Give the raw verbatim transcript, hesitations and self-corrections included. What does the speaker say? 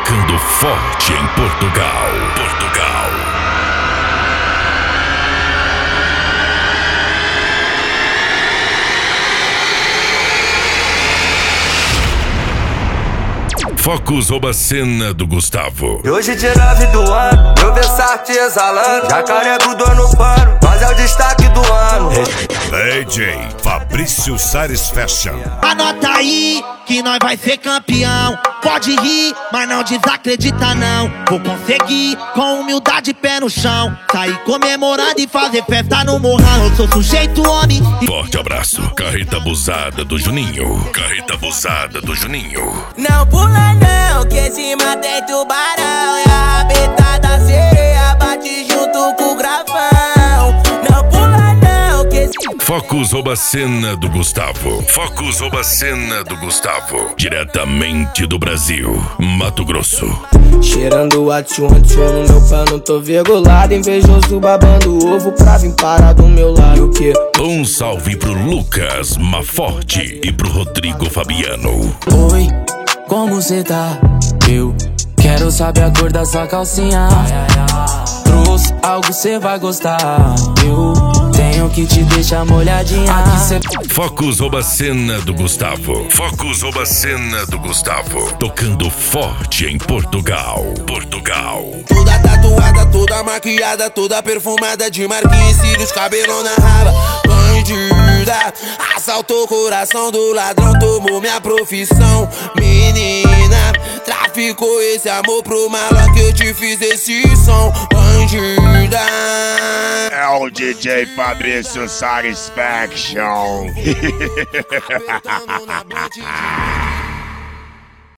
tocando forte em Portugal. Portugal. Focus rouba a cena do Gustavo. E hoje dia nove do ano, meu Versace exalando. Jacaré grudou no pano, mas é o destaque do ano. D J Fabrício Sares Fashion. Anota aí que nós vai ser campeão. Pode rir, mas não desacredita não. Vou conseguir, com humildade pé no chão. Sair comemorando e fazer festa no morrão. Eu sou sujeito homem. Forte abraço, carreta abusada do Juninho. Carreta abusada do Juninho. Não pula não, que esse mar tem tubarão. E a rabeta da sereia bate junto com o gravão. Não pula não, que esse... Focus rouba a cena do Gustavo. Focus rouba a cena do Gustavo. Diretamente do Brasil, Mato Grosso. Cheirando a tchum tchum no meu pano, tô virgulado. Invejoso babando ovo pra vir parar do meu lado. O que? Um salve pro Lucas Maforte e pro Rodrigo Fabiano. Oi, como cê tá? Eu quero saber a cor dessa calcinha. Trouxe algo cê vai gostar. Eu tenho que te deixar molhadinha. Aqui cê... Focus rouba a cena do Gustavo. Focus rouba a cena do Gustavo. Tocando forte em Portugal. Portugal. Toda tatuada, toda maquiada, toda perfumada de marquinhos, cílios, cabelão na raba. Bandida, assaltou o coração do ladrão, tomou minha profissão. Menina, traficou esse amor pro malandro que eu te fiz esse som. Bandida. É o D J Fabrício Sares Fashion.